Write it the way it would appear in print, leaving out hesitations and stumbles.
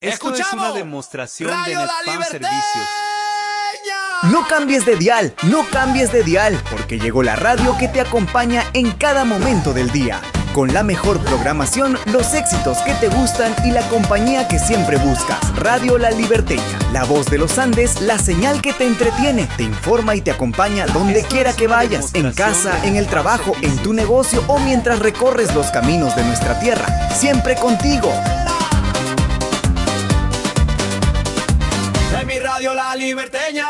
Esto es una demostración de Radio La Netfan Liberteña. Servicios. No cambies de dial, no cambies de dial, porque llegó la radio que te acompaña en cada momento del día. Con la mejor programación, los éxitos que te gustan y la compañía que siempre buscas. Radio La Liberteña, la voz de los Andes, la señal que te entretiene, te informa y te acompaña donde quiera que vayas, en casa, en el trabajo, en tu negocio o mientras recorres los caminos de nuestra tierra. Siempre contigo. En mi radio La Liberteña.